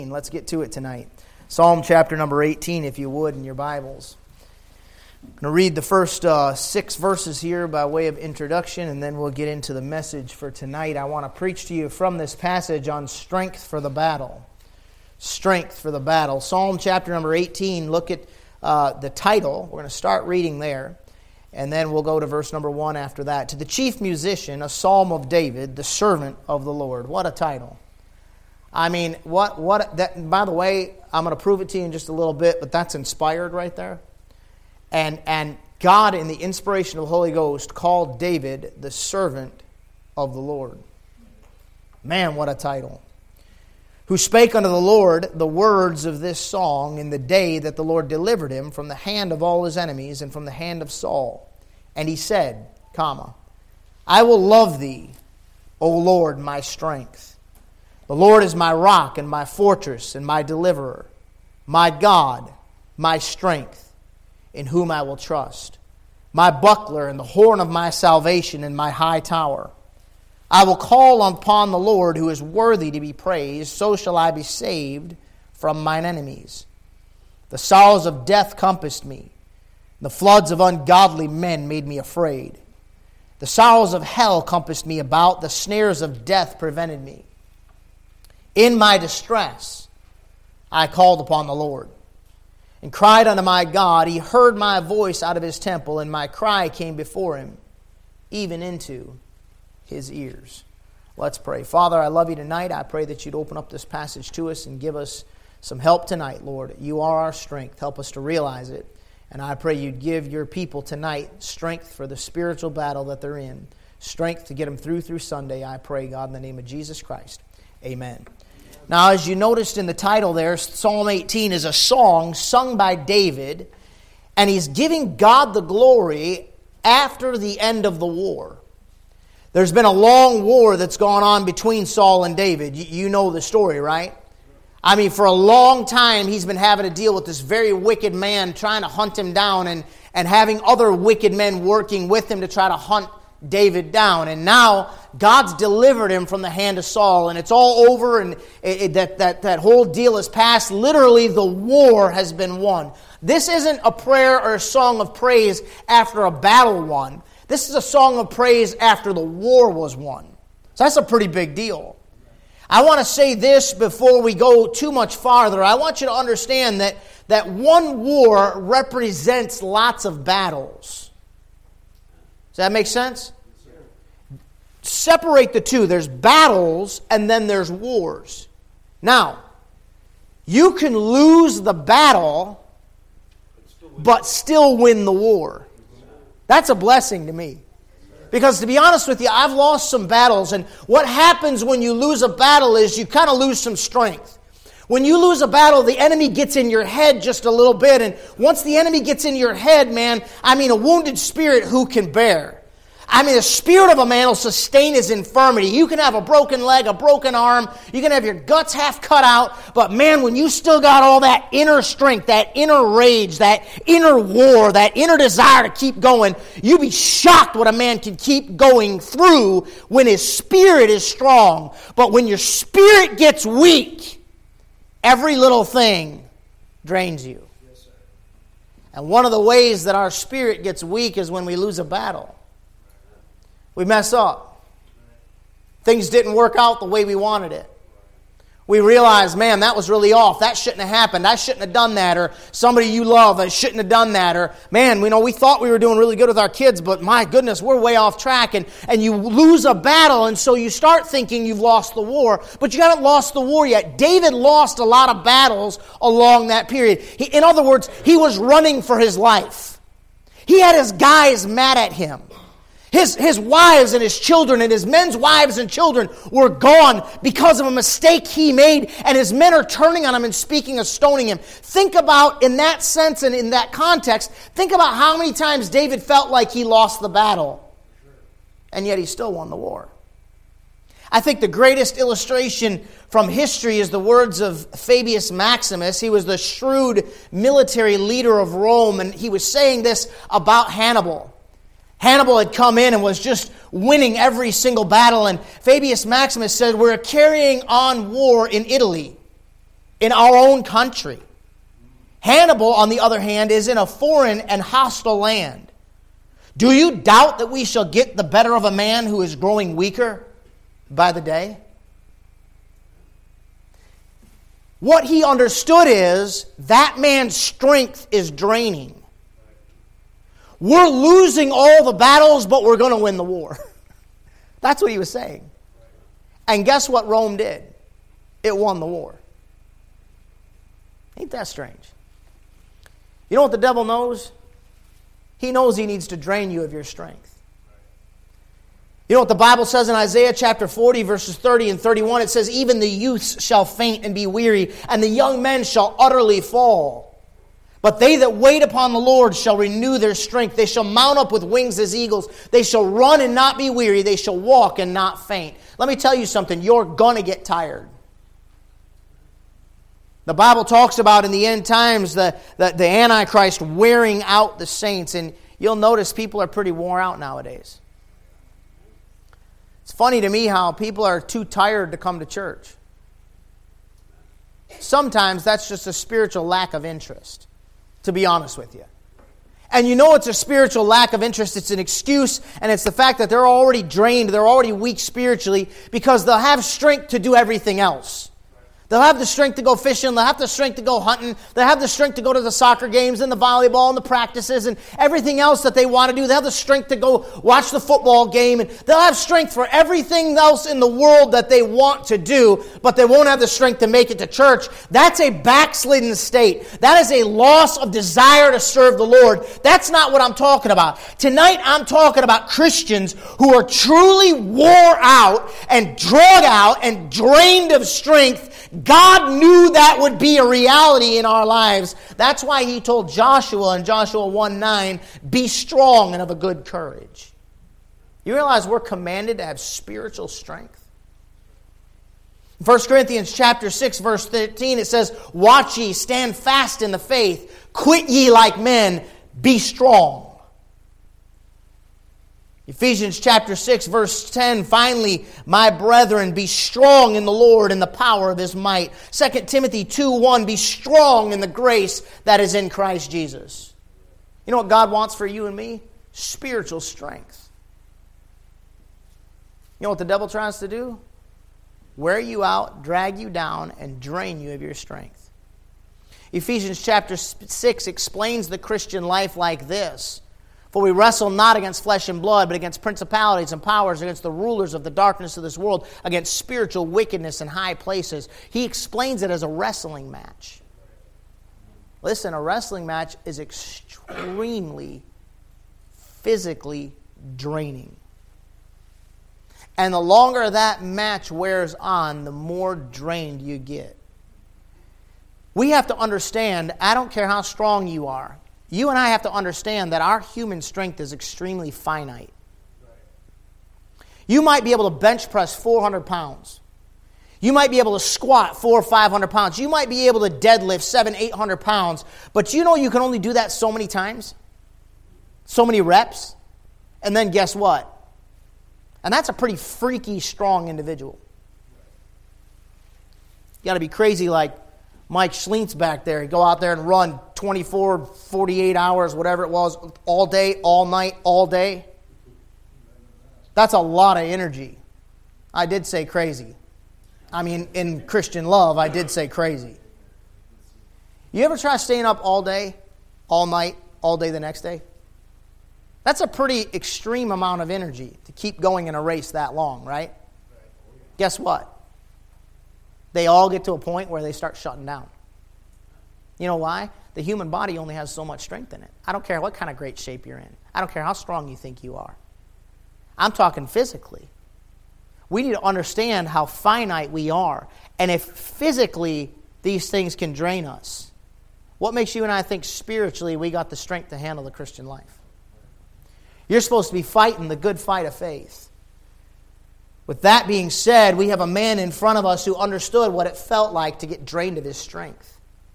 Let's get to it tonight. Psalm chapter number 18, if you would, in your Bibles. I'm going to read the first 6 verses here by way of introduction, and then we'll get into the message for tonight. I want to preach to you from this passage on strength for the battle. Strength for the battle. Psalm chapter number 18, look at the title. We're going to start reading there, and then we'll go to verse number 1 after that. To the chief musician, a psalm of David, the servant of the Lord. What a title. I mean, that, by the way, I'm going to prove it to you in just a little bit, but that's inspired right there. And God, in the inspiration of the Holy Ghost, called David the servant of the Lord. Man, what a title. Who spake unto the Lord the words of this song in the day that the Lord delivered him from the hand of all his enemies and from the hand of Saul. And he said, I will love thee, O Lord, my strength. The Lord is my rock and my fortress and my deliverer, my God, my strength, in whom I will trust, my buckler and the horn of my salvation and my high tower. I will call upon the Lord who is worthy to be praised, so shall I be saved from mine enemies. The sorrows of death compassed me, the floods of ungodly men made me afraid. The sorrows of hell compassed me about, the snares of death prevented me. In my distress, I called upon the Lord and cried unto my God. He heard my voice out of his temple, and my cry came before him, even into his ears. Let's pray. Father, I love you tonight. I pray that you'd open up this passage to us and give us some help tonight, Lord. You are our strength. Help us to realize it. And I pray you'd give your people tonight strength for the spiritual battle that they're in. Strength to get them through Sunday, I pray, God, in the name of Jesus Christ. Amen. Now, as you noticed in the title there, Psalm 18 is a song sung by David, and he's giving God the glory after the end of the war. There's been a long war that's gone on between Saul and David. You know the story, right? I mean, for a long time, he's been having to deal with this very wicked man trying to hunt him down and having other wicked men working with him to try to hunt David down. And now God's delivered him from the hand of Saul, and it's all over, and that whole deal is past. Literally, the war has been won. This isn't a prayer or a song of praise after a battle won. This is a song of praise after the war was won. So that's a pretty big deal. I want to say this before we go too much farther. I want you to understand that one war represents lots of battles. Does that make sense? Separate the two. There's battles and then there's wars. Now, you can lose the battle but still win the war. That's a blessing to me. Because to be honest with you, I've lost some battles, and what happens when you lose a battle is you kind of lose some strength. When you lose a battle, the enemy gets in your head just a little bit, and once the enemy gets in your head, man, a wounded spirit who can bear? The spirit of a man will sustain his infirmity. You can have a broken leg, a broken arm. You can have your guts half cut out. But man, when you still got all that inner strength, that inner rage, that inner war, that inner desire to keep going, you'd be shocked what a man can keep going through when his spirit is strong. But when your spirit gets weak, every little thing drains you. And one of the ways that our spirit gets weak is when we lose a battle. We mess up. Things didn't work out the way we wanted it. We realize, man, that was really off. That shouldn't have happened. I shouldn't have done that. Or somebody you love, I shouldn't have done that. Or, man, we thought we were doing really good with our kids, but my goodness, we're way off track. And you lose a battle, and so you start thinking you've lost the war, but you haven't lost the war yet. David lost a lot of battles along that period. In other words, he was running for his life. He had his guys mad at him. His wives and his children and his men's wives and children were gone because of a mistake he made, and his men are turning on him and speaking of stoning him. Think about, in that sense and in that context, think about how many times David felt like he lost the battle, and yet he still won the war. I think the greatest illustration from history is the words of Fabius Maximus. He was the shrewd military leader of Rome, and he was saying this about Hannibal. Hannibal had come in and was just winning every single battle. And Fabius Maximus said, we're carrying on war in Italy. in our own country. Hannibal, on the other hand, is in a foreign and hostile land. Do you doubt that we shall get the better of a man who is growing weaker by the day? What he understood is that man's strength is draining. We're losing all the battles, but we're going to win the war. That's what he was saying. And guess what Rome did? It won the war. Ain't that strange? You know what the devil knows? He knows he needs to drain you of your strength. You know what the Bible says in Isaiah chapter 40, verses 30 and 31? It says, even the youths shall faint and be weary, and the young men shall utterly fall. But they that wait upon the Lord shall renew their strength. They shall mount up with wings as eagles. They shall run and not be weary. They shall walk and not faint. Let me tell you something. You're going to get tired. The Bible talks about in the end times the Antichrist wearing out the saints. And you'll notice people are pretty worn out nowadays. It's funny to me how people are too tired to come to church. Sometimes that's just a spiritual lack of interest, to be honest with you. And you know it's a spiritual lack of interest. It's an excuse, and it's the fact that they're already drained, they're already weak spiritually, because they'll have strength to do everything else. They'll have the strength to go fishing. They'll have the strength to go hunting. They'll have the strength to go to the soccer games and the volleyball and the practices and everything else that they want to do. They'll have the strength to go watch the football game. And they'll have strength for everything else in the world that they want to do, but they won't have the strength to make it to church. That's a backslidden state. That is a loss of desire to serve the Lord. That's not what I'm talking about. Tonight I'm talking about Christians who are truly wore out and drug out and drained of strength. God knew that would be a reality in our lives. That's why He told Joshua in Joshua 1:9, be strong and of a good courage. You realize we're commanded to have spiritual strength? In 1 Corinthians chapter 6, verse 13, it says, watch ye, stand fast in the faith, quit ye like men, be strong. Ephesians chapter 6, verse 10, finally, my brethren, be strong in the Lord and the power of His might. 2 Timothy 2:1, be strong in the grace that is in Christ Jesus. You know what God wants for you and me? Spiritual strength. You know what the devil tries to do? Wear you out, drag you down, and drain you of your strength. Ephesians chapter 6 explains the Christian life like this. For we wrestle not against flesh and blood, but against principalities and powers, against the rulers of the darkness of this world, against spiritual wickedness in high places. He explains it as a wrestling match. Listen, a wrestling match is extremely physically draining. And the longer that match wears on, the more drained you get. We have to understand, I don't care how strong you are, you and I have to understand that our human strength is extremely finite. You might be able to bench press 400 pounds. You might be able to squat 400 or 500 pounds. You might be able to deadlift 700-800 pounds. But you know you can only do that so many times? So many reps? And then guess what? And that's a pretty freaky, strong individual. You got to be crazy like Mike Schlintz back there. He'd go out there and run 24, 48 hours, whatever it was, all day, all night, all day. That's a lot of energy. I did say crazy. I mean, in Christian love, I did say crazy. You ever try staying up all day, all night, all day the next day? That's a pretty extreme amount of energy to keep going in a race that long, right? Guess what? They all get to a point where they start shutting down. You know why? The human body only has so much strength in it. I don't care what kind of great shape you're in. I don't care how strong you think you are. I'm talking physically. We need to understand how finite we are. And if physically these things can drain us, what makes you and I think spiritually we got the strength to handle the Christian life? You're supposed to be fighting the good fight of faith. With that being said, we have a man in front of us who understood what it felt like to get drained of his strength.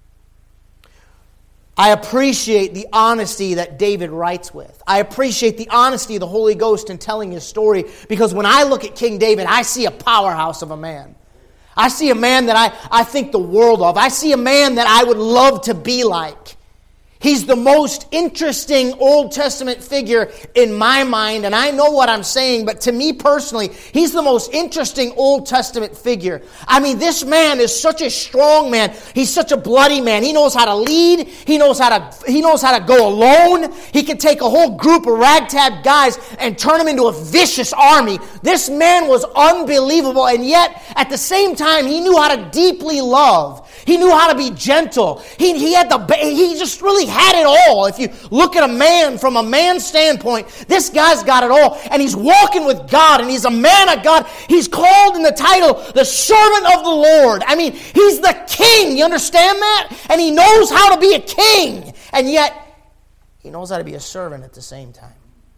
I appreciate the honesty that David writes with. I appreciate the honesty of the Holy Ghost in telling his story, because when I look at King David, I see a powerhouse of a man. I see a man that I think the world of. I see a man that I would love to be like. He's the most interesting Old Testament figure in my mind, and I know what I'm saying, but to me personally, he's the most interesting Old Testament figure. I mean, this man is such a strong man. He's such a bloody man. He knows how to lead. He knows how to go alone. He can take a whole group of ragtag guys and turn them into a vicious army. This man was unbelievable, and yet at the same time, he knew how to deeply love. He knew how to be gentle. He just really had it all. If you look at a man from a man's standpoint, this guy's got it all. And he's walking with God, and he's a man of God. He's called in the title, the servant of the Lord. I mean, he's the king. You understand that? And he knows how to be a king. And yet, he knows how to be a servant at the same time.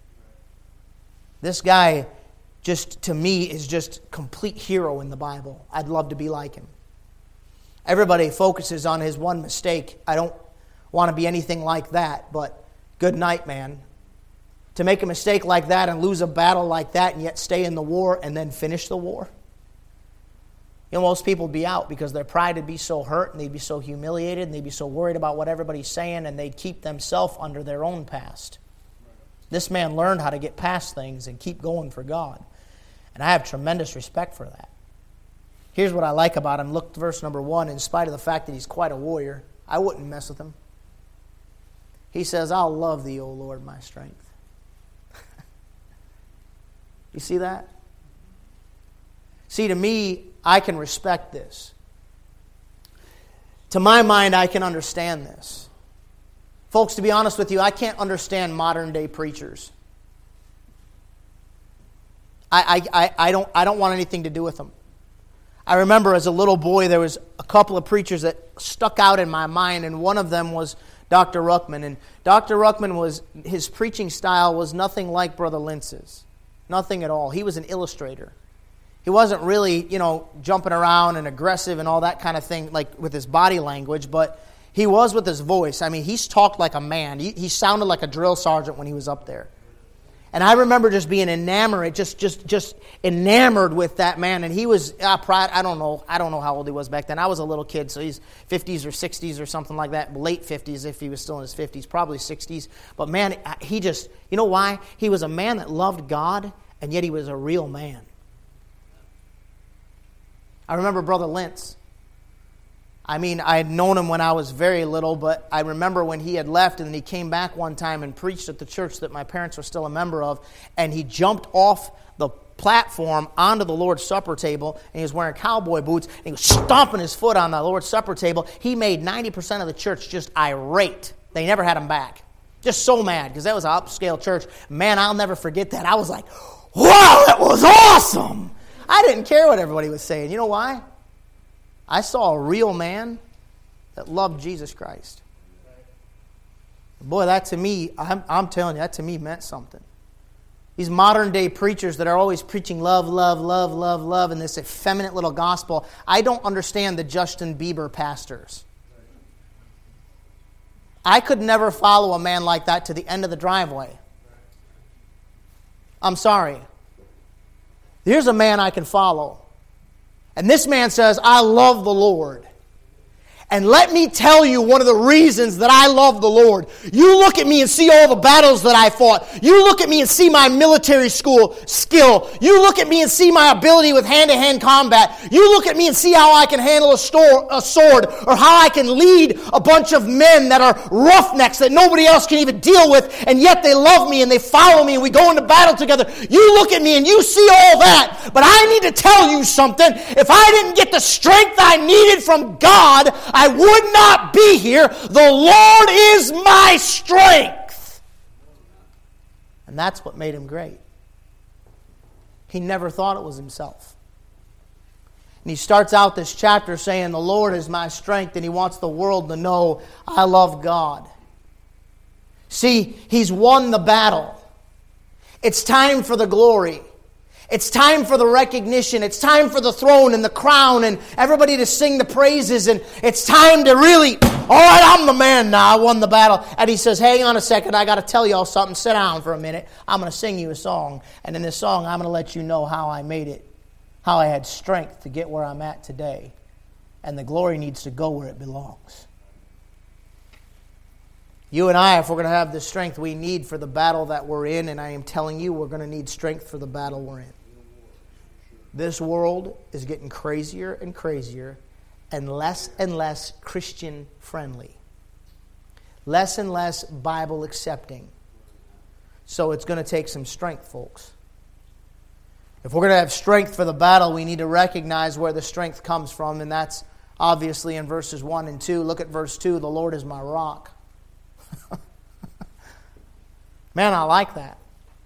This guy, just to me, is just complete hero in the Bible. I'd love to be like him. Everybody focuses on his one mistake. I don't want to be anything like that, but good night, man. To make a mistake like that and lose a battle like that and yet stay in the war and then finish the war. You know, most people would be out because their pride would be so hurt and they'd be so humiliated and they'd be so worried about what everybody's saying and they'd keep themselves under their own past. This man learned how to get past things and keep going for God. And I have tremendous respect for that. Here's what I like about him. Look at verse number 1. In spite of the fact that he's quite a warrior, I wouldn't mess with him. He says, I'll love thee, O Lord, my strength. You see that? See, to me, I can respect this. To my mind, I can understand this. Folks, to be honest with you, I can't understand modern day preachers. I don't want anything to do with them. I remember as a little boy, there was a couple of preachers that stuck out in my mind, and one of them was Dr. Ruckman. And Dr. Ruckman, his preaching style was nothing like Brother Lintz's. Nothing at all. He was an illustrator. He wasn't really, jumping around and aggressive and all that kind of thing, like with his body language, but he was with his voice. I mean, he's talked like a man. He sounded like a drill sergeant when he was up there. And I remember just being enamored, just enamored with that man. And he was, I don't know how old he was back then. I was a little kid, so he's 50s or 60s or something like that. Late 50s if he was still in his 50s, probably 60s. But man, he just, you know why? He was a man that loved God, and yet he was a real man. I remember Brother Lintz. I mean, I had known him when I was very little, but I remember when he had left and then he came back one time and preached at the church that my parents were still a member of, and he jumped off the platform onto the Lord's Supper table, and he was wearing cowboy boots, and he was stomping his foot on the Lord's Supper table. He made 90% of the church just irate. They never had him back. Just so mad, because that was an upscale church. Man, I'll never forget that. I was like, wow, that was awesome! I didn't care what everybody was saying. You know why? I saw a real man that loved Jesus Christ. Boy, that to me, I'm telling you, that to me meant something. These modern day preachers that are always preaching love, love, love, love, love, and this effeminate little gospel, I don't understand the Justin Bieber pastors. I could never follow a man like that to the end of the driveway. I'm sorry. Here's a man I can follow. And this man says, I love the Lord. And let me tell you one of the reasons that I love the Lord. You look at me and see all the battles that I fought. You look at me and see my military school skill. You look at me and see my ability with hand-to-hand combat. You look at me and see how I can handle a sword, or how I can lead a bunch of men that are roughnecks that nobody else can even deal with, and yet they love me and they follow me and we go into battle together. You look at me and you see all that, but I need to tell you something. If I didn't get the strength I needed from God, I would not be here. The Lord is my strength. And that's what made him great. He never thought it was himself. And he starts out this chapter saying, the Lord is my strength, and he wants the world to know I love God. See, he's won the battle. It's time for the glory. It's time for the recognition. It's time for the throne and the crown and everybody to sing the praises. And it's time to really, all right, I'm the man now. I won the battle. And he says, hang on a second. I got to tell y'all something. Sit down for a minute. I'm going to sing you a song. And in this song, I'm going to let you know how I made it. how I had strength to get where I'm at today. And the glory needs to go where it belongs. You and I, if we're going to have the strength we need for the battle that we're in, and I am telling you, we're going to need strength for the battle we're in. This world is getting crazier and crazier and less Christian friendly. Less and less Bible accepting. So it's going to take some strength, folks. If we're going to have strength for the battle, we need to recognize where the strength comes from, and that's obviously in verses 1 and 2. Look at verse 2. The Lord is my rock. Man, I like that.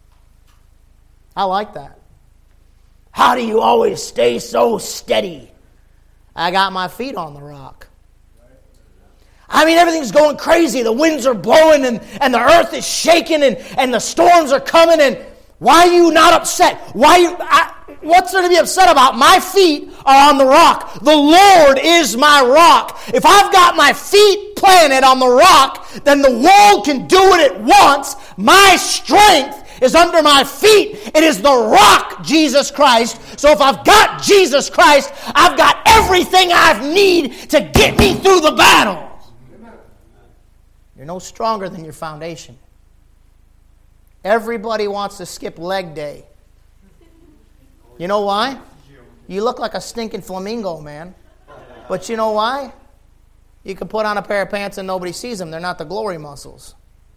I like that. How do you always stay so steady? I got my feet on the rock. I mean, everything's going crazy. The winds are blowing and the earth is shaking and the storms are coming. And why are you not upset? What's there to be upset about? My feet are on the rock. The Lord is my rock. If I've got my feet planted on the rock, then the world can do what it wants. My strength is under my feet. It is the rock, Jesus Christ. So if I've got Jesus Christ, I've got everything I need to get me through the battle. You're no stronger than your foundation. Everybody wants to skip leg day. You know why? You look like a stinking flamingo, man. But you know why? You can put on a pair of pants and nobody sees them. They're not the glory muscles.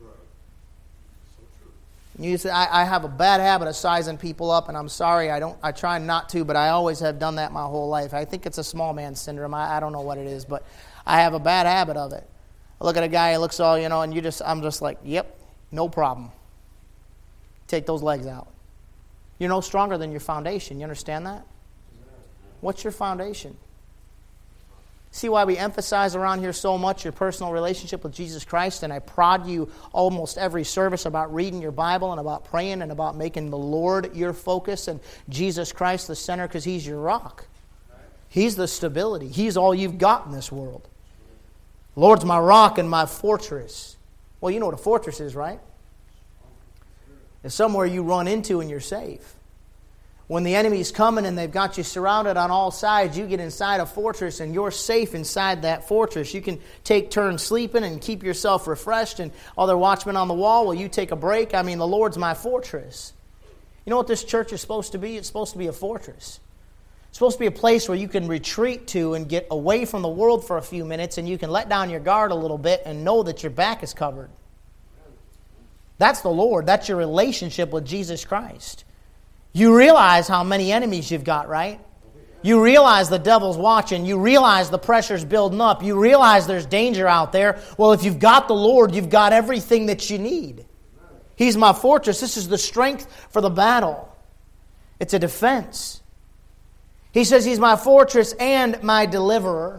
You say, I have a bad habit of sizing people up, and I'm sorry, I try not to, but I always have done that my whole life. I think it's a small man syndrome. I don't know what it is, but I have a bad habit of it. I look at a guy, he looks all, and I'm just like, yep, no problem. Take those legs out. You're no stronger than your foundation. You understand that? What's your foundation? See why we emphasize around here so much your personal relationship with Jesus Christ, and I prod you almost every service about reading your Bible and about praying and about making the Lord your focus and Jesus Christ the center, because He's your rock. He's the stability. He's all you've got in this world. The Lord's my rock and my fortress. Well, you know what a fortress is, right? It's somewhere you run into and you're safe. When the enemy's coming and they've got you surrounded on all sides, you get inside a fortress and you're safe inside that fortress. You can take turns sleeping and keep yourself refreshed, and other watchmen on the wall, will you take a break? I mean, the Lord's my fortress. You know what this church is supposed to be? It's supposed to be a fortress. It's supposed to be a place where you can retreat to and get away from the world for a few minutes, and you can let down your guard a little bit and know that your back is covered. That's the Lord. That's your relationship with Jesus Christ. You realize how many enemies you've got, right? You realize the devil's watching. You realize the pressure's building up. You realize there's danger out there. Well, if you've got the Lord, you've got everything that you need. He's my fortress. This is the strength for the battle. It's a defense. He says He's my fortress and my deliverer.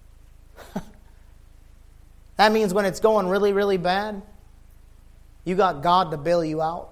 That means when it's going really, really bad, you got God to bail you out.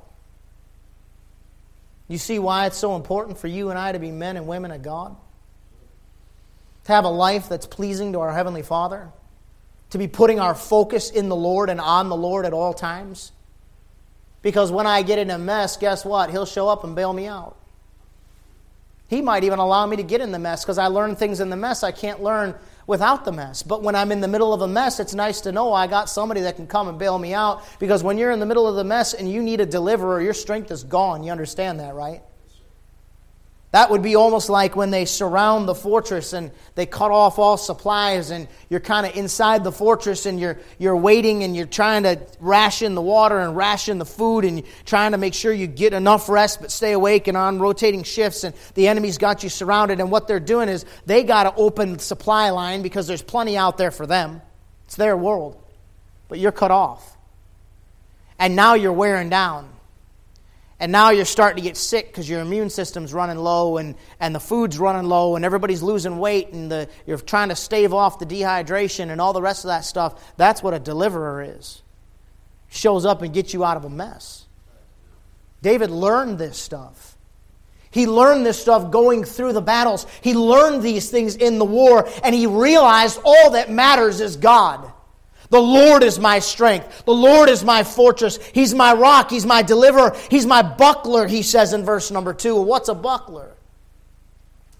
You see why it's so important for you and I to be men and women of God? To have a life that's pleasing to our Heavenly Father? To be putting our focus in the Lord and on the Lord at all times? Because when I get in a mess, guess what? He'll show up and bail me out. He might even allow me to get in the mess, because I learn things in the mess I can't learn without the mess. But when I'm in the middle of a mess, it's nice to know I got somebody that can come and bail me out. Because when you're in the middle of the mess and you need a deliverer, your strength is gone. You understand that, right? That would be almost like when they surround the fortress and they cut off all supplies, and you're kind of inside the fortress and you're waiting and you're trying to ration the water and ration the food and you're trying to make sure you get enough rest but stay awake and on rotating shifts, and the enemy's got you surrounded, and what they're doing is they got to open the supply line because there's plenty out there for them. It's their world. But you're cut off. And now you're wearing down. And now you're starting to get sick because your immune system's running low and the food's running low and everybody's losing weight and you're trying to stave off the dehydration and all the rest of that stuff. That's what a deliverer is. Shows up and gets you out of a mess. David learned this stuff. He learned this stuff going through the battles. He learned these things in the war, and he realized all that matters is God. The Lord is my strength. The Lord is my fortress. He's my rock. He's my deliverer. He's my buckler, he says in verse number 2. What's a buckler?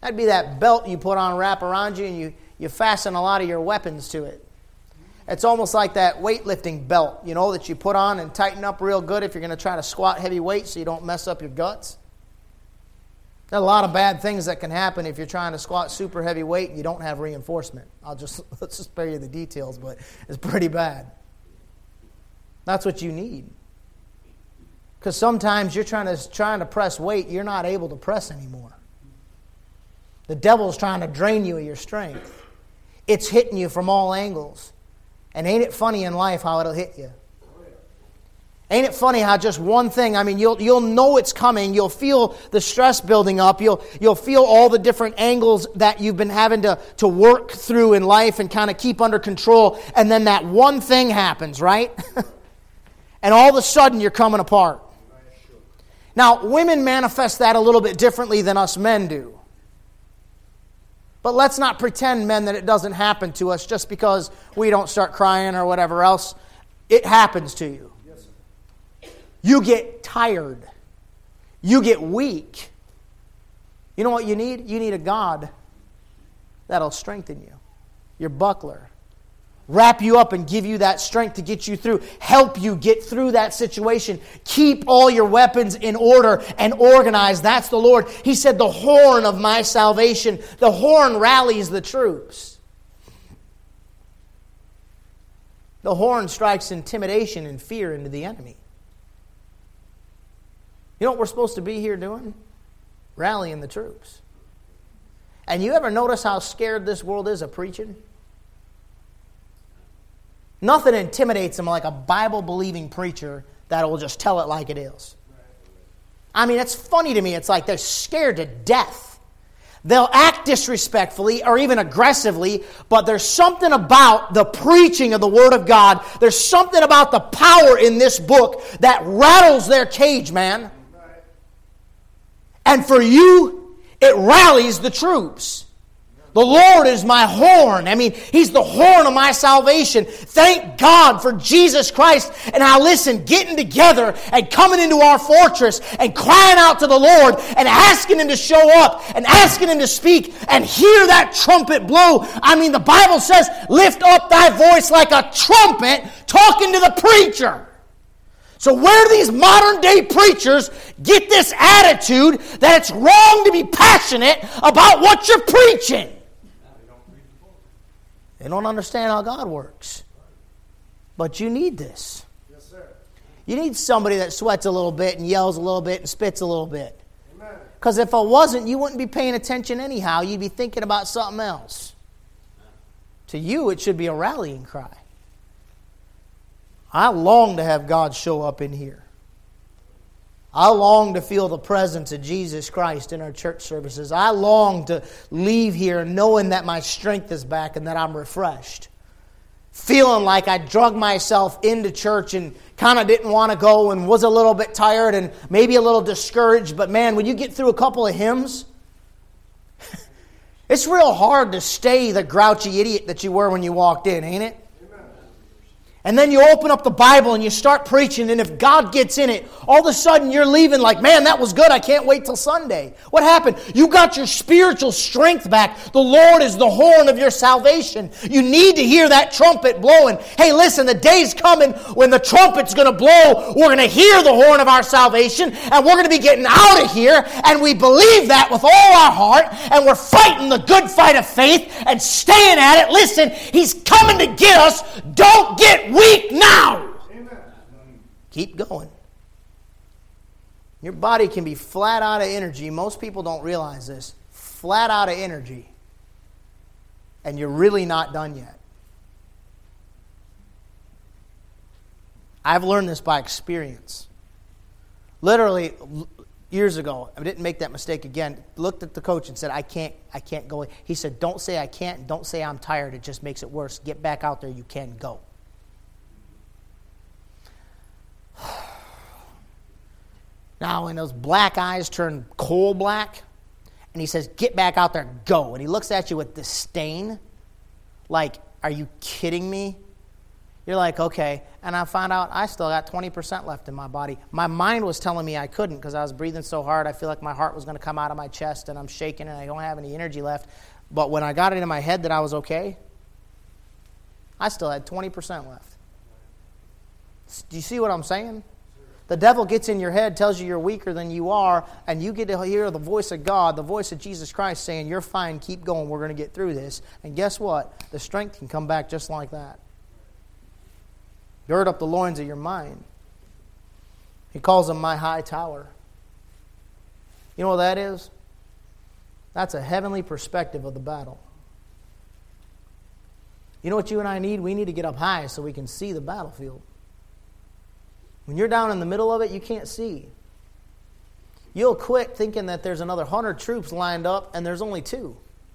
That'd be that belt you put on, wrap around you, and you fasten a lot of your weapons to it. It's almost like that weightlifting belt, that you put on and tighten up real good if you're going to try to squat heavy weight so you don't mess up your guts. There are a lot of bad things that can happen if you're trying to squat super heavy weight and you don't have reinforcement. Let's just spare you the details, but it's pretty bad. That's what you need. Because sometimes you're trying to press weight, you're not able to press anymore. The devil's trying to drain you of your strength. It's hitting you from all angles. And ain't it funny in life how it'll hit you? Ain't it funny how just one thing, you'll know it's coming. You'll feel the stress building up. You'll feel all the different angles that you've been having to work through in life and kind of keep under control. And then that one thing happens, right? And all of a sudden you're coming apart. Now, women manifest that a little bit differently than us men do. But let's not pretend, men, that it doesn't happen to us just because we don't start crying or whatever else. It happens to you. You get tired. You get weak. You know what you need? You need a God that'll strengthen you. Your buckler. Wrap you up and give you that strength to get you through. Help you get through that situation. Keep all your weapons in order and organized. That's the Lord. He said, the horn of my salvation. The horn rallies the troops. The horn strikes intimidation and fear into the enemy. You know what we're supposed to be here doing? Rallying the troops. And you ever notice how scared this world is of preaching? Nothing intimidates them like a Bible-believing preacher that will just tell it like it is. It's funny to me. It's like they're scared to death. They'll act disrespectfully or even aggressively, but there's something about the preaching of the Word of God. There's something about the power in this book that rattles their cage, man. And for you, it rallies the troops. The Lord is my horn. He's the horn of my salvation. Thank God for Jesus Christ. And now listen, getting together and coming into our fortress and crying out to the Lord and asking Him to show up and asking Him to speak and hear that trumpet blow. The Bible says, lift up thy voice like a trumpet talking to the preacher. So where do these modern day preachers get this attitude that it's wrong to be passionate about what you're preaching? They don't understand how God works. But you need this. Yes, sir. You need somebody that sweats a little bit and yells a little bit and spits a little bit. Because if it wasn't, you wouldn't be paying attention anyhow. You'd be thinking about something else. To you, it should be a rallying cry. I long to have God show up in here. I long to feel the presence of Jesus Christ in our church services. I long to leave here knowing that my strength is back and that I'm refreshed. Feeling like I drug myself into church and kind of didn't want to go and was a little bit tired and maybe a little discouraged. But man, when you get through a couple of hymns, it's real hard to stay the grouchy idiot that you were when you walked in, ain't it? And then you open up the Bible and you start preaching, and if God gets in it, all of a sudden you're leaving like, man, that was good. I can't wait till Sunday. What happened? You got your spiritual strength back. The Lord is the horn of your salvation. You need to hear that trumpet blowing. Hey, listen, the day's coming when the trumpet's going to blow. We're going to hear the horn of our salvation, and we're going to be getting out of here, and we believe that with all our heart, and we're fighting the good fight of faith and staying at it. Listen, He's coming to get us. Don't get weak now. Amen. Keep going. Your body can be flat out of energy. Most people don't realize this. Flat out of energy. And you're really not done yet. I've learned this by experience. Literally, years ago, I didn't make that mistake again. Looked at the coach and said, I can't go. He said, don't say I can't. Don't say I'm tired. It just makes it worse. Get back out there. You can go. Now, when those black eyes turn coal black, and he says, get back out there, go. And he looks at you with disdain, like, are you kidding me? You're like, okay. And I found out I still got 20% left in my body. My mind was telling me I couldn't because I was breathing so hard. I feel like my heart was going to come out of my chest and I'm shaking and I don't have any energy left. But when I got it in my head that I was okay, I still had 20% left. Do you see what I'm saying? The devil gets in your head, tells you you're weaker than you are, and you get to hear the voice of God, the voice of Jesus Christ saying, you're fine, keep going, we're going to get through this. And guess what? The strength can come back just like that. Gird up the loins of your mind. He calls them my high tower. You know what that is? That's a heavenly perspective of the battle. You know what you and I need? We need to get up high so we can see the battlefield. When you're down in the middle of it, you can't see. You'll quit thinking that there's another 100 troops lined up and there's only 2.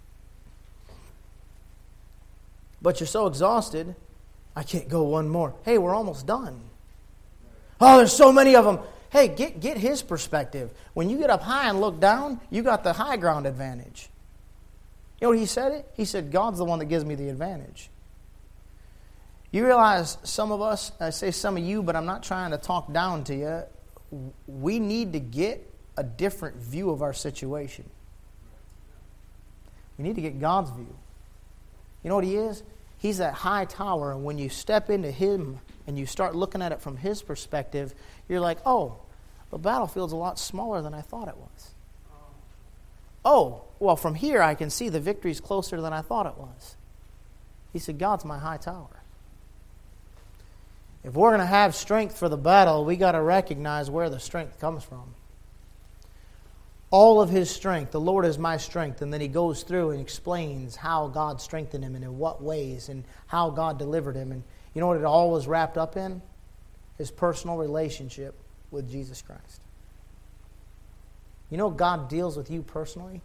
But you're so exhausted, I can't go one more. Hey, we're almost done. Oh, there's so many of them. Hey, get his perspective. When you get up high and look down, you got the high ground advantage. You know what he said? He said, God's the one that gives me the advantage. You realize some of us, I say some of you, but I'm not trying to talk down to you. We need to get a different view of our situation. We need to get God's view. You know what he is? He's that high tower, and when you step into him and you start looking at it from his perspective, you're like, oh, the battlefield's a lot smaller than I thought it was. Oh, well, from here I can see the victory's closer than I thought it was. He said, God's my high tower. If we're going to have strength for the battle, we got to recognize where the strength comes from. All of his strength, the Lord is my strength, and then he goes through and explains how God strengthened him and in what ways and how God delivered him. And you know what it all was wrapped up in? His personal relationship with Jesus Christ. You know God deals with you personally?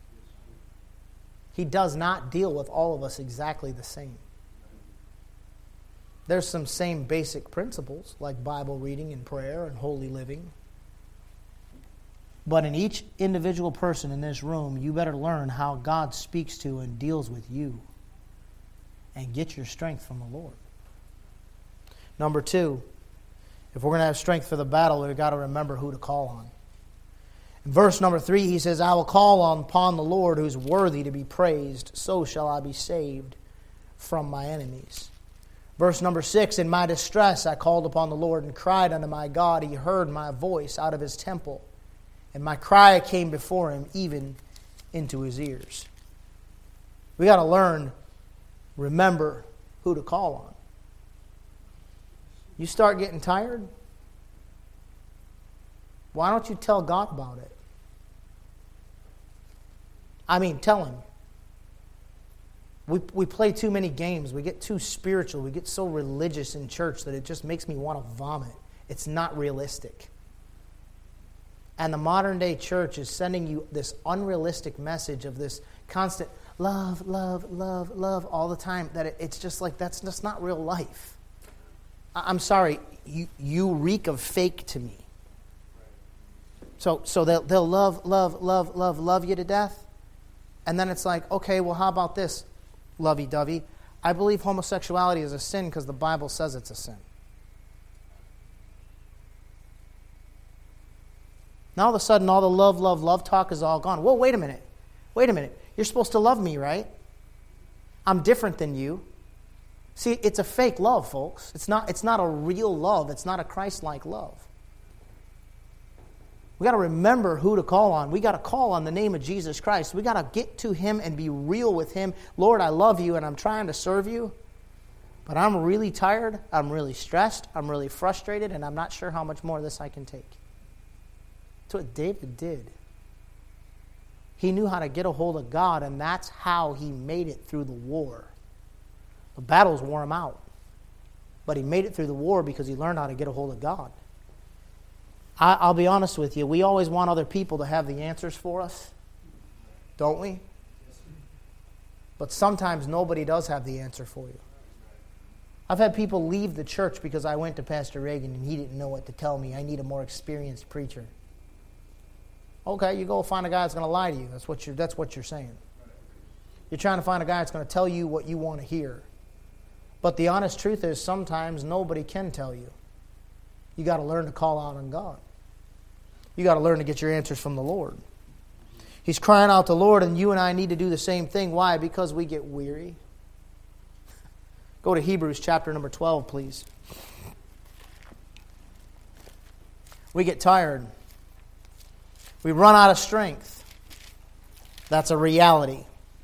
He does not deal with all of us exactly the same. There's some same basic principles like Bible reading and prayer and holy living. But in each individual person in this room, you better learn how God speaks to and deals with you. And get your strength from the Lord. Number 2, if we're going to have strength for the battle, we've got to remember who to call on. In verse number 3, he says, I will call upon the Lord who is worthy to be praised. So shall I be saved from my enemies. Verse number 6, in my distress I called upon the Lord and cried unto my God. He heard my voice out of his temple. And my cry came before him, even into his ears. We got to learn, remember who to call on. You start getting tired? Why don't you tell God about it? I mean, tell him. We play too many games. We get too spiritual. We get so religious in church that it just makes me want to vomit. It's not realistic. And the modern day church is sending you this unrealistic message of this constant love, love, love, love all the time, that it's just like, that's just not real life. I'm sorry, you reek of fake to me. So they'll love you to death. And then it's like, okay, well, how about this, lovey-dovey? I believe homosexuality is a sin because the Bible says it's a sin. Now all of a sudden, all the love talk is all gone. Whoa, wait a minute. You're supposed to love me, right? I'm different than you. See, it's a fake love, folks. It's not a real love. It's not a Christ-like love. We got to remember who to call on. We got to call on the name of Jesus Christ. We got to get to him and be real with him. Lord, I love you and I'm trying to serve you, but I'm really tired. I'm really stressed. I'm really frustrated, and I'm not sure how much more of this I can take. That's what David did. He knew how to get a hold of God, and that's how he made it through the war. The battles wore him out, but he made it through the war because he learned how to get a hold of God. I'll be honest with you, we always want other people to have the answers for us, don't we? But sometimes nobody does have the answer for you. I've had people leave the church because I went to Pastor Reagan and he didn't know what to tell me. I need a more experienced preacher. Okay, you go find a guy that's going to lie to you. That's what you're saying. You're trying to find a guy that's going to tell you what you want to hear. But the honest truth is sometimes nobody can tell you. You got to learn to call out on God. You got to learn to get your answers from the Lord. He's crying out to the Lord, and you and I need to do the same thing. Why? Because we get weary. Go to Hebrews chapter number 12, please. We get tired. We run out of strength. That's a reality.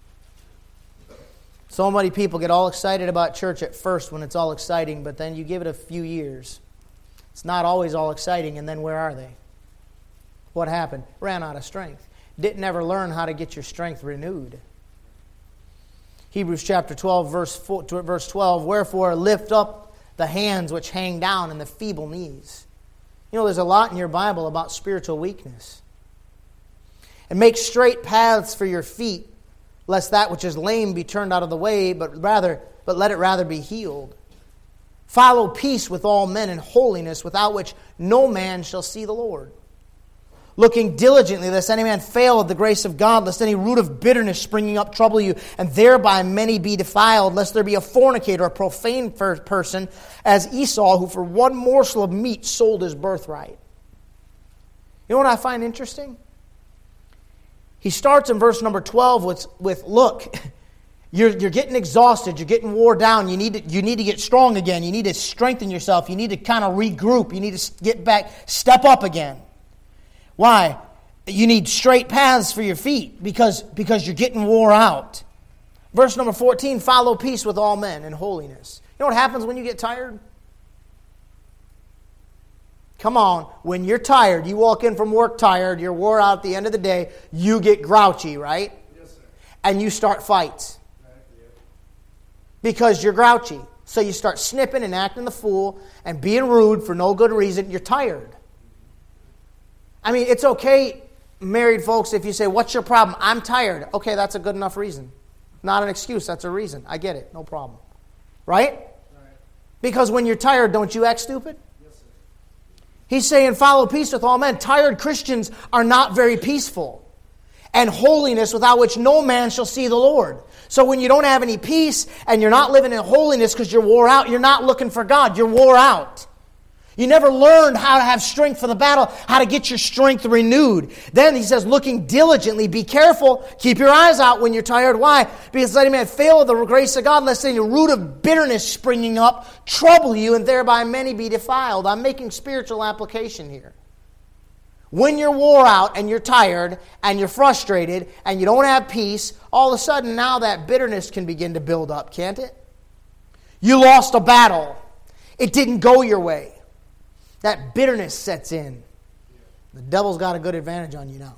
So many people get all excited about church at first when it's all exciting, but then you give it a few years. It's not always all exciting, and then where are they? What happened? Ran out of strength. Didn't ever learn how to get your strength renewed. Hebrews chapter 12, verse 12, wherefore lift up the hands which hang down and the feeble knees. You know, there's a lot in your Bible about spiritual weakness. And make straight paths for your feet, lest that which is lame be turned out of the way, but let it rather be healed. Follow peace with all men and holiness, without which no man shall see the Lord. Looking diligently, lest any man fail of the grace of God, lest any root of bitterness springing up trouble you, and thereby many be defiled, lest there be a fornicator, a profane person, as Esau, who for one morsel of meat sold his birthright. You know what I find interesting? He starts in verse number 12 with look, you're getting exhausted, you're getting wore down, you need to get strong again, you need to strengthen yourself, you need to kind of regroup, you need to get back, step up again. Why? You need straight paths for your feet because you're getting wore out. Verse number 14, follow peace with all men and holiness. You know what happens when you get tired? Come on, when you're tired, you walk in from work tired, you're wore out at the end of the day, you get grouchy, right? Yes, sir. And you start fights. Because you're grouchy. So you start snipping and acting the fool and being rude for no good reason. You're tired. I mean, it's okay, married folks, if you say, what's your problem? I'm tired. Okay, that's a good enough reason. Not an excuse, that's a reason. I get it, no problem. Right? Because when you're tired, don't you act stupid? Yes, sir. He's saying, follow peace with all men. Tired Christians are not very peaceful. And holiness, without which no man shall see the Lord. So when you don't have any peace and you're not living in holiness because you're wore out, you're not looking for God. You're wore out. You never learned how to have strength for the battle, how to get your strength renewed. Then he says, looking diligently, be careful, keep your eyes out when you're tired. Why? Because let any man fail of the grace of God, lest any root of bitterness springing up trouble you, and thereby many be defiled. I'm making spiritual application here. When you're wore out and you're tired and you're frustrated and you don't have peace, all of a sudden now that bitterness can begin to build up, can't it? You lost a battle. It didn't go your way. That bitterness sets in. The devil's got a good advantage on you now.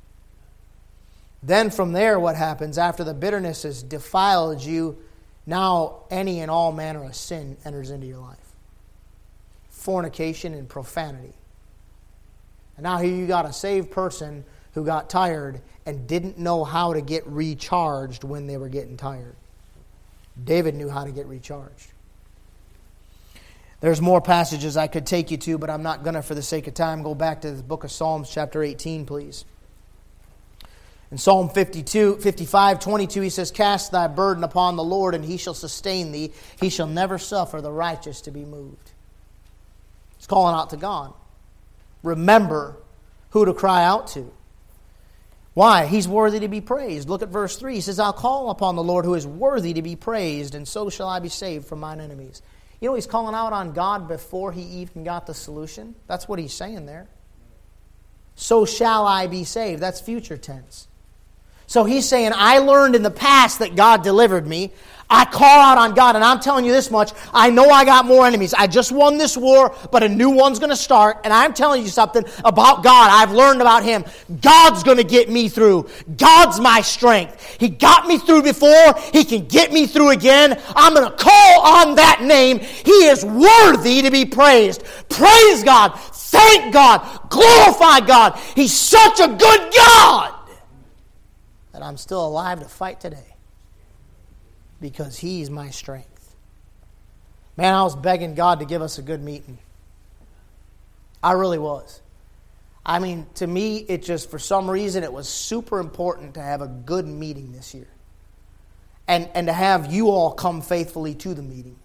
Then from there, what happens? After the bitterness has defiled you, now any and all manner of sin enters into your life. Fornication and profanity. And now here you got a saved person who got tired and didn't know how to get recharged when they were getting tired. David knew how to get recharged. There's more passages I could take you to, but I'm not going to, for the sake of time, go back to the book of Psalms, chapter 18, please. In Psalm 55:22, he says, cast thy burden upon the Lord, and he shall sustain thee. He shall never suffer the righteous to be moved. It's calling out to God. Remember who to cry out to. Why? He's worthy to be praised. Look at verse 3. He says, I'll call upon the Lord who is worthy to be praised, and so shall I be saved from mine enemies. You know, he's calling out on God before he even got the solution. That's what he's saying there. So shall I be saved. That's future tense. So he's saying, I learned in the past that God delivered me. I call out on God, and I'm telling you this much. I know I got more enemies. I just won this war, but a new one's going to start. And I'm telling you something about God. I've learned about Him. God's going to get me through. God's my strength. He got me through before. He can get me through again. I'm going to call on that name. He is worthy to be praised. Praise God. Thank God. Glorify God. He's such a good God that I'm still alive to fight today. Because He's my strength. Man, I was begging God to give us a good meeting. I really was. I mean, to me, it just, for some reason, it was super important to have a good meeting this year. And to have you all come faithfully to the meeting.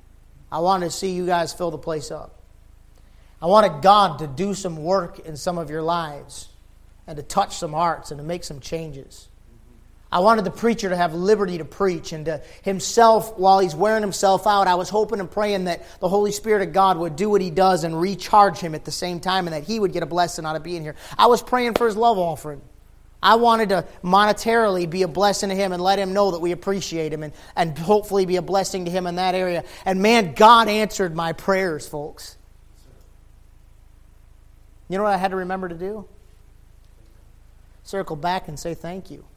I wanted to see you guys fill the place up. I wanted God to do some work in some of your lives and to touch some hearts and to make some changes. I wanted the preacher to have liberty to preach, and to himself, while he's wearing himself out, I was hoping and praying that the Holy Spirit of God would do what He does and recharge him at the same time, and that he would get a blessing out of being here. I was praying for his love offering. I wanted to monetarily be a blessing to him and let him know that we appreciate him, and hopefully be a blessing to him in that area. And man, God answered my prayers, folks. You know what I had to remember to do? Circle back and say thank you.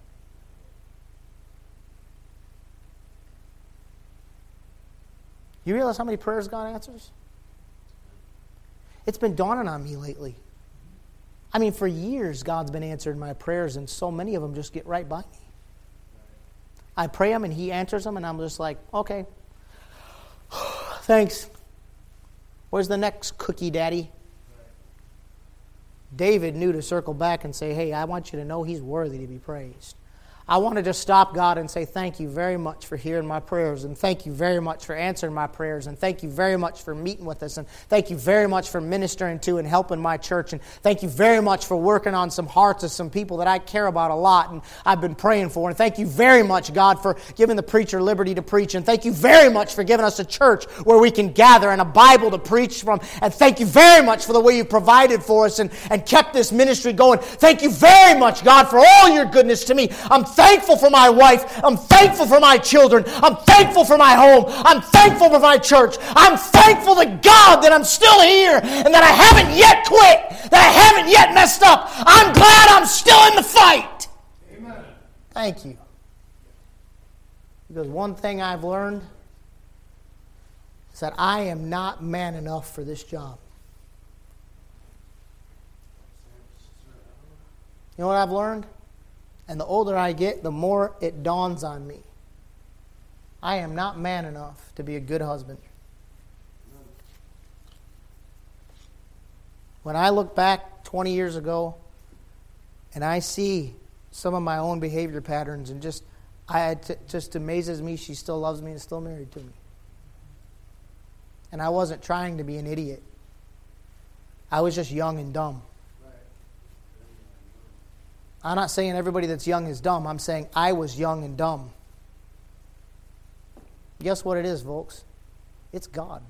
You realize how many prayers God answers? It's been dawning on me lately. I mean, for years, God's been answering my prayers, and so many of them just get right by me. I pray them, and He answers them, and I'm just like, okay, thanks. Where's the next cookie, Daddy? David knew to circle back and say, hey, I want you to know He's worthy to be praised. I wanted to stop God and say thank you very much for hearing my prayers, and thank you very much for answering my prayers, and thank you very much for meeting with us, and thank you very much for ministering to and helping my church, and thank you very much for working on some hearts of some people that I care about a lot and I've been praying for, and thank you very much, God, for giving the preacher liberty to preach, and thank you very much for giving us a church where we can gather and a Bible to preach from, and thank you very much for the way you provided for us and kept this ministry going. Thank you very much, God, for all your goodness to me. I'm thankful for my wife. I'm thankful for my children. I'm thankful for my home. I'm thankful for my church. I'm thankful to God that I'm still here and that I haven't yet quit, that I haven't yet messed up. I'm glad I'm still in the fight. Amen. Thank you. Because one thing I've learned is that I am not man enough for this job. You know what I've learned? And the older I get, the more it dawns on me. I am not man enough to be a good husband. When I look back 20 years ago and I see some of my own behavior patterns, and just amazes me she still loves me and is still married to me. And I wasn't trying to be an idiot. I was just young and dumb. I'm not saying everybody that's young is dumb. I'm saying I was young and dumb. Guess what it is, folks? It's God.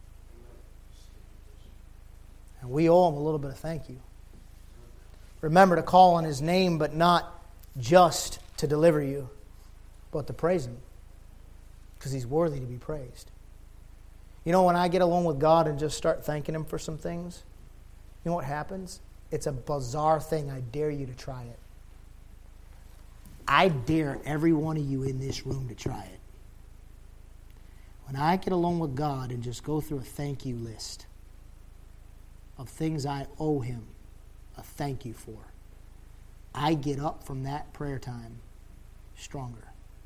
And we owe Him a little bit of thank you. Remember to call on His name, but not just to deliver you, but to praise Him. Because He's worthy to be praised. You know, when I get alone with God and just start thanking Him for some things, you know what happens? It's a bizarre thing. I dare you to try it. I dare every one of you in this room to try it. When I get alone with God and just go through a thank you list of things I owe Him a thank you for, I get up from that prayer time stronger.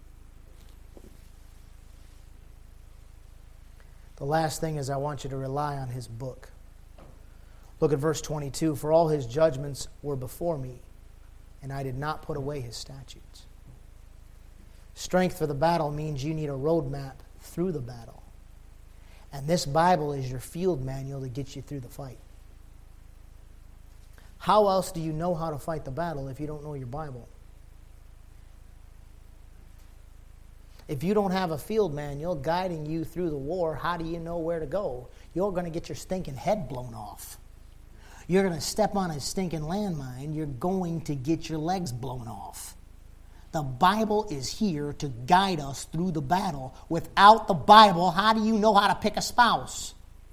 The last thing is I want you to rely on His book. Look at verse 22. For all His judgments were before me, and I did not put away His statutes. Strength for the battle means you need a roadmap through the battle. And this Bible is your field manual to get you through the fight. How else do you know how to fight the battle if you don't know your Bible? If you don't have a field manual guiding you through the war, how do you know where to go? You're going to get your stinking head blown off. You're going to step on a stinking landmine. You're going to get your legs blown off. The Bible is here to guide us through the battle. Without the Bible, how do you know how to pick a spouse?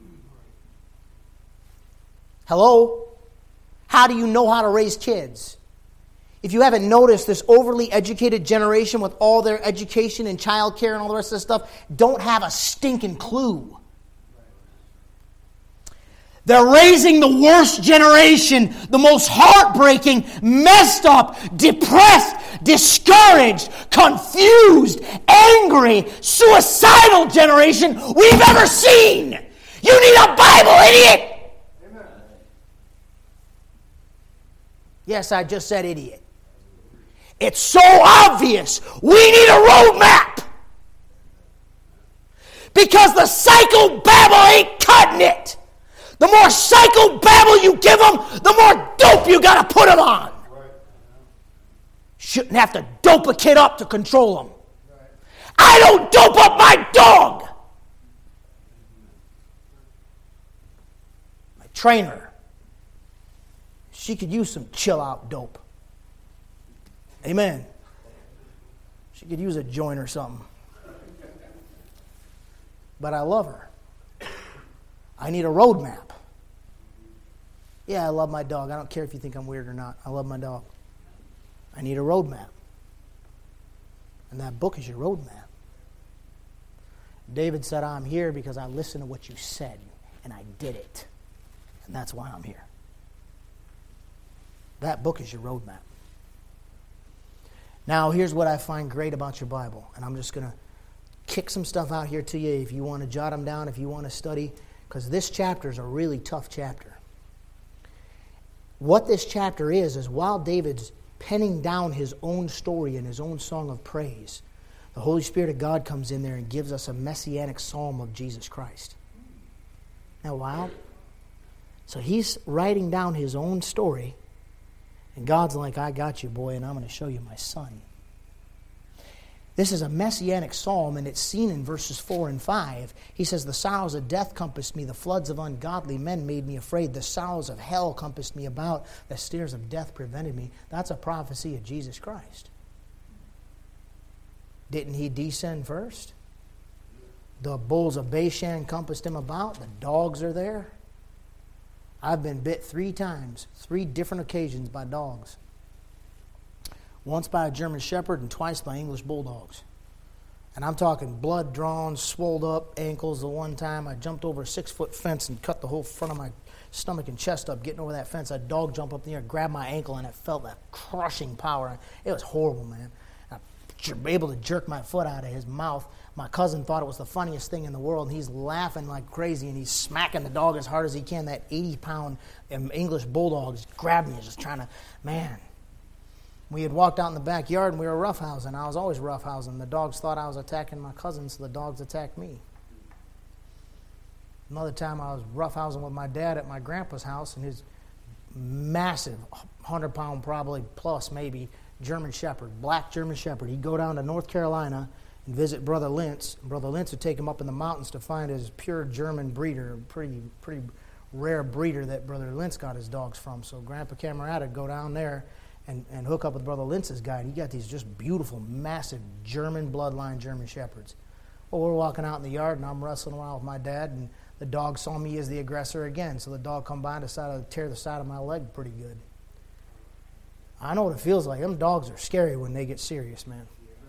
Hello? How do you know how to raise kids? If you haven't noticed, this overly educated generation with all their education and child care and all the rest of this stuff don't have a stinking clue. They're raising the worst generation, the most heartbreaking, messed up, depressed, discouraged, confused, angry, suicidal generation we've ever seen. You need a Bible, idiot! Amen. Yes, I just said idiot. It's so obvious. We need a roadmap. Because the psychobabble ain't cutting it. The more psychobabble you give them, the more dope you got to put them on. Shouldn't have to dope a kid up to control them. I don't dope up my dog. My trainer, she could use some chill out dope. Amen. She could use a joint or something. But I love her. I need a roadmap. Yeah, I love my dog. I don't care if you think I'm weird or not. I love my dog. I need a roadmap. And that book is your roadmap. David said, I'm here because I listened to what you said, and I did it. And that's why I'm here. That book is your roadmap. Now, here's what I find great about your Bible. And I'm just going to kick some stuff out here to you if you want to jot them down, if you want to study, because this chapter is a really tough chapter. What this chapter is while David's penning down his own story and his own song of praise, the Holy Spirit of God comes in there and gives us a messianic psalm of Jesus Christ. Now, wow. So he's writing down his own story, and God's like, I got you, boy, and I'm going to show you my son. This is a messianic psalm, and it's seen in verses 4 and 5. He says, the sorrows of death compassed me. The floods of ungodly men made me afraid. The sorrows of hell compassed me about. The snares of death prevented me. That's a prophecy of Jesus Christ. Didn't he descend first? The bulls of Bashan compassed him about. The dogs are there. I've been bit 3 times, 3 different occasions by dogs. Once by a German Shepherd and twice by English Bulldogs. And I'm talking blood drawn, swolled up ankles. The one time I jumped over a 6-foot fence and cut the whole front of my stomach and chest up getting over that fence. A dog jumped up in the air, grabbed my ankle, and I felt that crushing power. It was horrible, man. I was able to jerk my foot out of his mouth. My cousin thought it was the funniest thing in the world, and he's laughing like crazy, and he's smacking the dog as hard as he can. That 80-pound English Bulldog just grabbed me, just trying to, man. We had walked out in the backyard and we were roughhousing. I was always roughhousing. The dogs thought I was attacking my cousin, so the dogs attacked me. Another time I was roughhousing with my dad at my grandpa's house, and his massive, 100-pound probably plus maybe, German Shepherd, black German Shepherd. He'd go down to North Carolina and visit Brother Lentz. Brother Lentz would take him up in the mountains to find his pure German breeder, pretty rare breeder that Brother Lentz got his dogs from. So Grandpa Camerata would go down there and hook up with Brother Lentz's guide. He got these just beautiful, massive German bloodline German Shepherds. Well, we're walking out in the yard, and I'm wrestling around with my dad, and the dog saw me as the aggressor again. So the dog come by and decided to tear the side of my leg pretty good. I know what it feels like. Them dogs are scary when they get serious, man.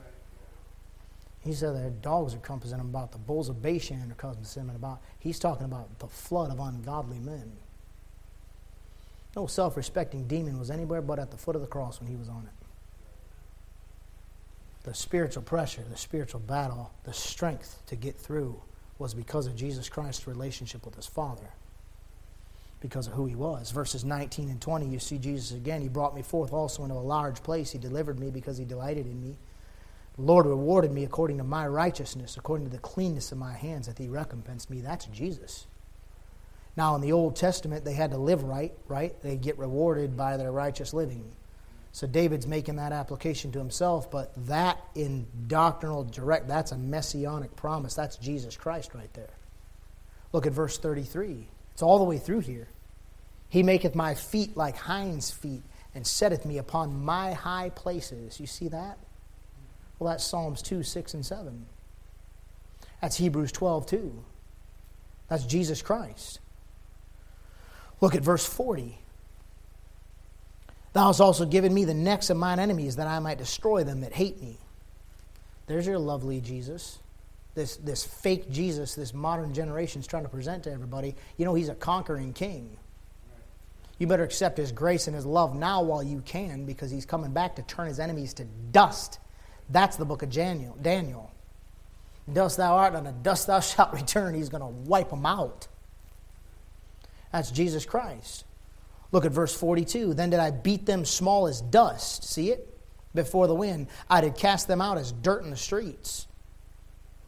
He said that dogs are compassing him about. The bulls of Bashan are compassing him about. He's talking about the flood of ungodly men. No self-respecting demon was anywhere but at the foot of the cross when he was on it. The spiritual pressure, the spiritual battle, the strength to get through was because of Jesus Christ's relationship with his Father, because of who he was. Verses 19 and 20, you see Jesus again. He brought me forth also into a large place. He delivered me because he delighted in me. The Lord rewarded me according to my righteousness, according to the cleanness of my hands, that he recompensed me. That's Jesus. Now, in the Old Testament, they had to live right? They'd get rewarded by their righteous living. So David's making that application to himself, but that in doctrinal direct, that's a messianic promise. That's Jesus Christ right there. Look at verse 33. It's all the way through here. He maketh my feet like hinds' feet, and setteth me upon my high places. You see that? Well, that's Psalms 2, 6, and 7. That's Hebrews 12, 2. That's Jesus Christ. Look at verse 40. Thou hast also given me the necks of mine enemies, that I might destroy them that hate me. There's your lovely Jesus. This fake Jesus, this modern generation is trying to present to everybody. You know, he's a conquering king. You better accept his grace and his love now while you can, because he's coming back to turn his enemies to dust. That's the book of Daniel. Dust thou art, and to dust thou shalt return. He's going to wipe them out. That's Jesus Christ. Look at verse 42. Then did I beat them small as dust. See it? Before the wind. I did cast them out as dirt in the streets.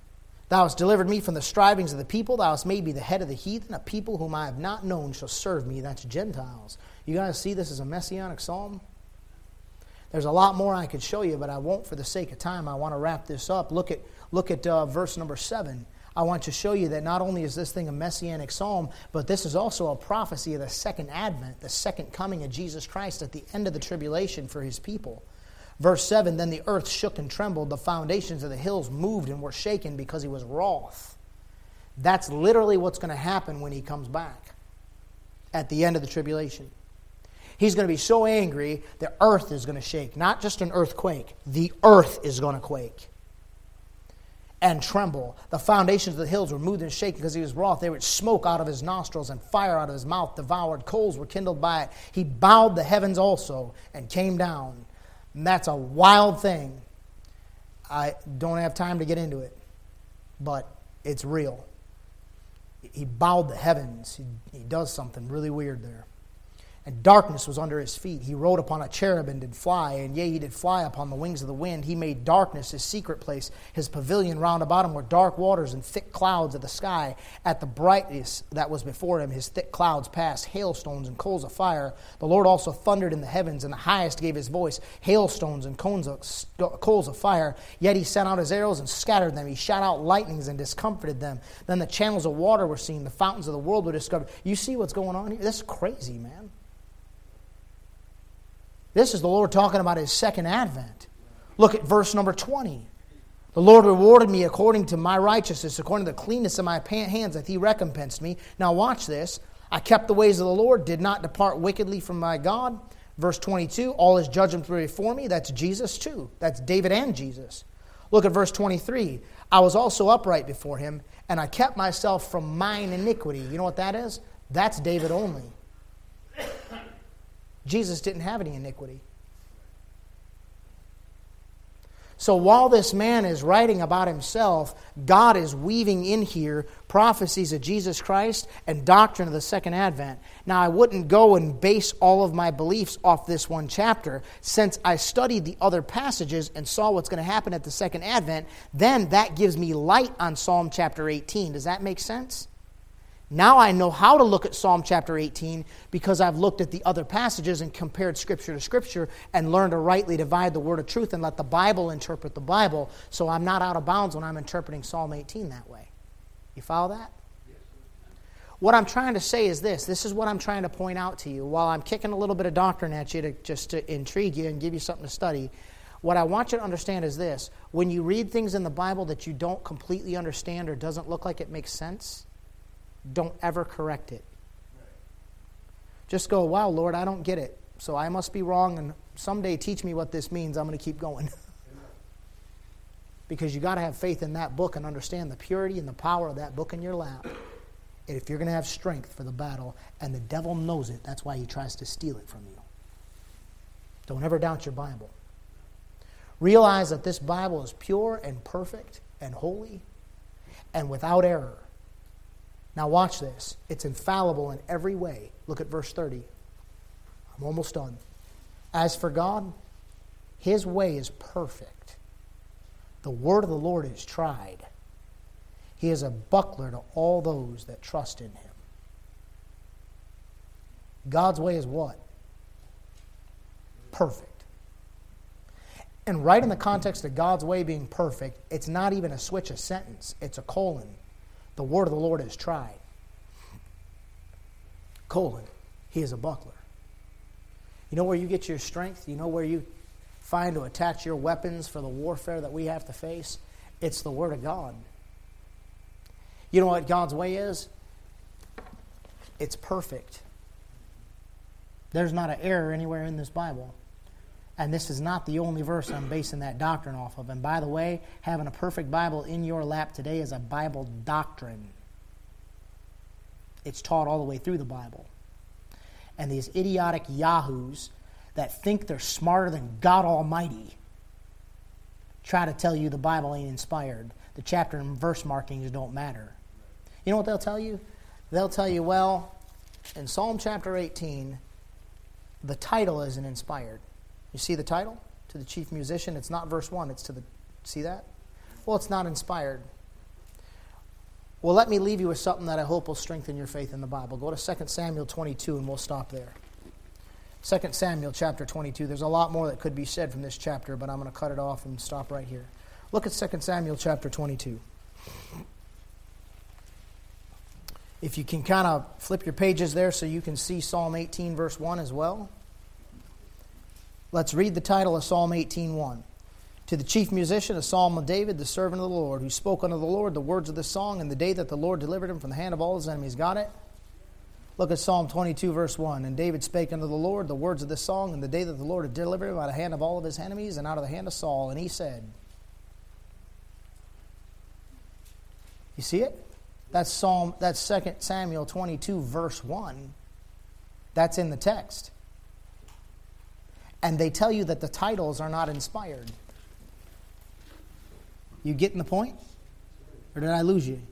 Thou hast delivered me from the strivings of the people. Thou hast made me the head of the heathen. A people whom I have not known shall serve me. That's Gentiles. You guys see this as a messianic psalm? There's a lot more I could show you, but I won't for the sake of time. I want to wrap this up. Look at verse number 7. I want to show you that not only is this thing a messianic psalm, but this is also a prophecy of the second advent, the second coming of Jesus Christ at the end of the tribulation for his people. Verse 7, then the earth shook and trembled, the foundations of the hills moved and were shaken because he was wroth. That's literally what's going to happen when he comes back at the end of the tribulation. He's going to be so angry, the earth is going to shake. Not just an earthquake, the earth is going to quake and tremble. The foundations of the hills were moved and shaken because he was wroth. There was smoke out of his nostrils and fire out of his mouth devoured. Coals were kindled by it. He bowed the heavens also and came down. And that's a wild thing. I don't have time to get into it, but it's real. He bowed the heavens. He does something really weird there. And darkness was under his feet. He rode upon a cherub and did fly, and yea, he did fly upon the wings of the wind. He made darkness his secret place. His pavilion round about him were dark waters and thick clouds of the sky. At the brightness that was before him, his thick clouds passed, hailstones and coals of fire. The Lord also thundered in the heavens, and the highest gave his voice, hailstones and coals of fire. Yet he sent out his arrows and scattered them. He shot out lightnings and discomfited them. Then the channels of water were seen. The fountains of the world were discovered. You see what's going on here? This is crazy, man. This is the Lord talking about his second advent. Look at verse number 20. The Lord rewarded me according to my righteousness, according to the cleanness of my hands, that he recompensed me. Now watch this. I kept the ways of the Lord, did not depart wickedly from my God. Verse 22, all his judgments were before me. That's Jesus too. That's David and Jesus. Look at verse 23. I was also upright before him, and I kept myself from mine iniquity. You know what that is? That's David only. Jesus didn't have any iniquity. So while this man is writing about himself, God is weaving in here prophecies of Jesus Christ and doctrine of the second advent. Now, I wouldn't go and base all of my beliefs off this one chapter. Since I studied the other passages and saw what's going to happen at the second advent, then that gives me light on Psalm chapter 18. Does that make sense? Now I know how to look at Psalm chapter 18 because I've looked at the other passages and compared Scripture to Scripture and learned to rightly divide the word of truth and let the Bible interpret the Bible, so I'm not out of bounds when I'm interpreting Psalm 18 that way. You follow that? What I'm trying to say is this. This is what I'm trying to point out to you. While I'm kicking a little bit of doctrine at you just to intrigue you and give you something to study, what I want you to understand is this. When you read things in the Bible that you don't completely understand or doesn't look like it makes sense, don't ever correct it. Just go, wow, Lord, I don't get it. So I must be wrong, and someday teach me what this means. I'm going to keep going. Because you got to have faith in that book and understand the purity and the power of that book in your lap. And if you're going to have strength for the battle, and the devil knows it, that's why he tries to steal it from you. Don't ever doubt your Bible. Realize that this Bible is pure and perfect and holy and without error. Now watch this. It's infallible in every way. Look at verse 30. I'm almost done. As for God, his way is perfect. The word of the Lord is tried. He is a buckler to all those that trust in him. God's way is what? Perfect. And right in the context of God's way being perfect, it's not even a switch of sentence. It's a colon. The word of the Lord is tried. Colon. He is a buckler. You know where you get your strength? You know where you find to attach your weapons for the warfare that we have to face? It's the Word of God. You know what God's way is? It's perfect. There's not an error anywhere in this Bible. And this is not the only verse I'm basing that doctrine off of. And by the way, having a perfect Bible in your lap today is a Bible doctrine. It's taught all the way through the Bible. And these idiotic yahoos that think they're smarter than God Almighty try to tell you the Bible ain't inspired. The chapter and verse markings don't matter. You know what they'll tell you? They'll tell you, well, in Psalm chapter 18, the title isn't inspired. You see the title? To the chief musician, it's not verse 1, it's to the... See that? Well, it's not inspired. Well, let me leave you with something that I hope will strengthen your faith in the Bible. Go to 2 Samuel 22 and we'll stop there. 2 Samuel chapter 22. There's a lot more that could be said from this chapter, but I'm going to cut it off and stop right here. Look at 2 Samuel chapter 22. If you can kind of flip your pages there so you can see Psalm 18 verse 1 as well. Let's read the title of Psalm 18:1. To the chief musician, a psalm of David, the servant of the Lord, who spoke unto the Lord the words of this song in the day that the Lord delivered him from the hand of all his enemies. Got it? Look at Psalm 22, verse 1. And David spake unto the Lord the words of this song in the day that the Lord had delivered him out of the hand of all of his enemies and out of the hand of Saul. And he said, you see it? That's 2 Samuel 22, verse 1. That's in the text. And they tell you that the titles are not inspired. You getting the point? Or did I lose you?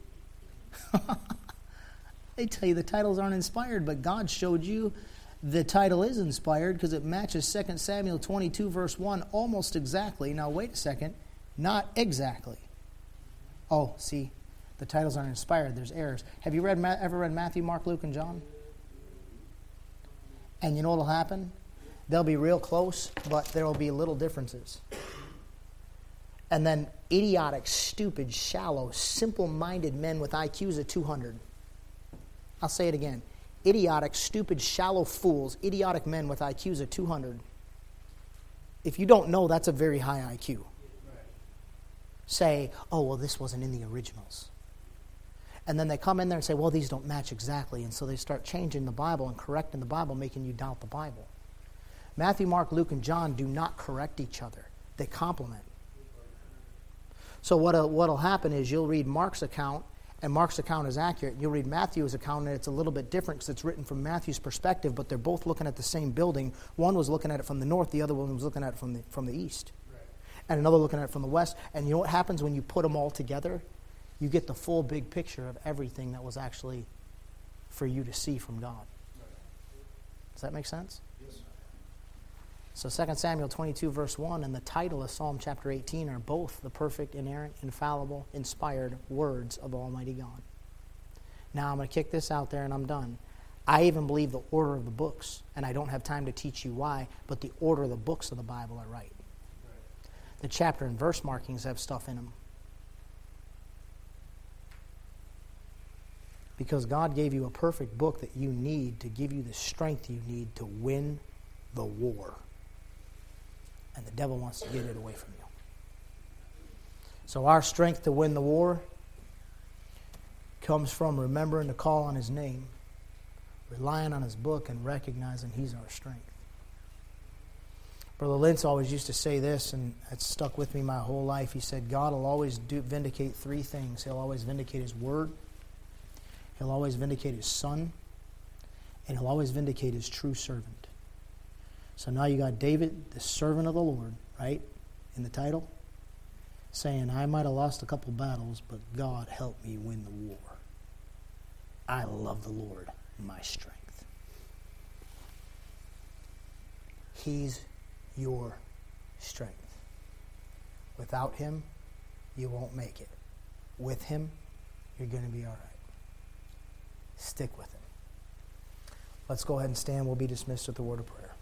They tell you the titles aren't inspired, but God showed you the title is inspired because it matches 2 Samuel 22, verse 1 almost exactly. Now, wait a second. Not exactly. Oh, see, the titles aren't inspired. There's errors. Have you ever read Matthew, Mark, Luke, and John? And you know what will happen? They'll be real close, but there will be little differences. And then idiotic, stupid, shallow, simple-minded men with IQs of 200. I'll say it again. Idiotic, stupid, shallow fools, idiotic men with IQs of 200. If you don't know, that's a very high IQ. Say, oh, well, this wasn't in the originals. And then they come in there and say, well, these don't match exactly. And so they start changing the Bible and correcting the Bible, making you doubt the Bible. Matthew, Mark, Luke, and John do not correct each other. They complement. So what'll happen is you'll read Mark's account, and Mark's account is accurate. You'll read Matthew's account, and it's a little bit different because it's written from Matthew's perspective, but they're both looking at the same building. One was looking at it from the north, the other one was looking at it from the east. Right. And another looking at it from the west. And you know what happens when you put them all together? You get the full big picture of everything that was actually for you to see from God. Right. Does that make sense? Yes. So 2 Samuel 22, verse 1, and the title of Psalm chapter 18 are both the perfect, inerrant, infallible, inspired words of Almighty God. Now I'm going to kick this out there and I'm done. I even believe the order of the books, and I don't have time to teach you why, but the order of the books of the Bible are right. The chapter and verse markings have stuff in them. Because God gave you a perfect book that you need to give you the strength you need to win the war. And the devil wants to get it away from you. So our strength to win the war comes from remembering to call on His name, relying on His book, and recognizing He's our strength. Brother Lentz always used to say this, and it's stuck with me my whole life. He said, God will always vindicate three things. He'll always vindicate His word, He'll always vindicate His Son, and He'll always vindicate His true servant. So now you got David, the servant of the Lord, right, in the title, saying, I might have lost a couple battles, but God helped me win the war. I love the Lord, my strength. He's your strength. Without Him, you won't make it. With Him, you're going to be all right. Stick with Him. Let's go ahead and stand. We'll be dismissed with the word of prayer.